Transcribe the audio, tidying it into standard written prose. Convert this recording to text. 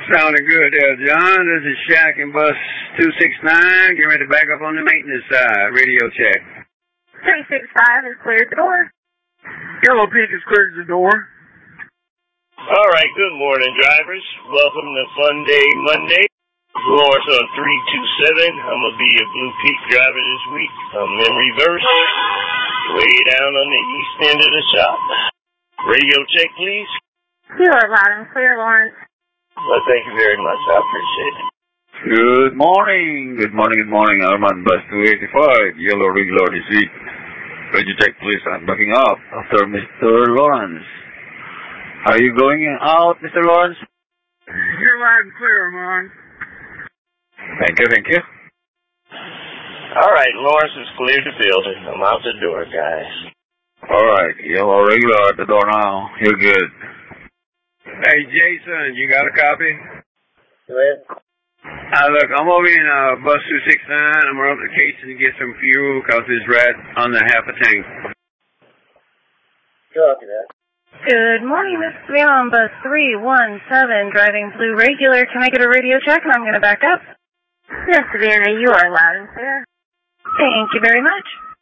Sounding good there, John. This is Shaq in bus 269. Get ready to back up on the maintenance side. Radio check. 365 has cleared the door. Yellow Peak has cleared the door. All right, good morning, drivers. Welcome to Fun Day Monday. Lawrence on 327. I'm going to be your Blue Peak driver this week. I'm in reverse, way down on the east end of the shop. Radio check, please. You are loud and clear, Lawrence. Well, thank you very much. I appreciate it. Good morning. Good morning. I'm on bus 285. Yellow regular this week. Radio check, please. I'm backing up after Mr. Lawrence. Are you going out, Mr. Lawrence? You're loud and clear, man. Thank you. All right, Lawrence has cleared the building. I'm out the door, guys. All right, yellow regular at the door now. You're good. Hey, Jason, you got a copy? Go ahead. Look, I'm over in bus 269. I'm going up to Cates to get some fuel because it's right on the half a tank. Copy that. Good morning, this is Savannah on bus 317, driving Blue Regular. Can I get a radio check? I'm going to back up. Yes, Savannah, you are loud and clear. Thank you very much.